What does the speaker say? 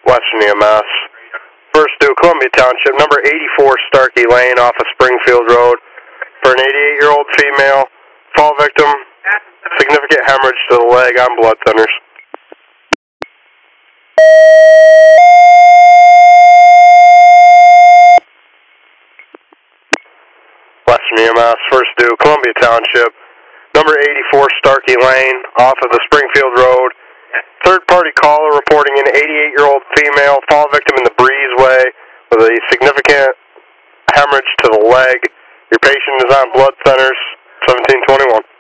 Western EMS. First due, Columbia Township, number 84 Starkey Lane off of Springfield Road for an 88-year-old female. Fall victim, significant hemorrhage to the leg on blood thinners. Western EMS, first due, Columbia Township, number 84 Starkey Lane off of the Springfield Road. Third party caller reporting an 88-year-old female, fall victim in the breezeway with a significant hemorrhage to the leg. Your patient is on blood thinners, 1721.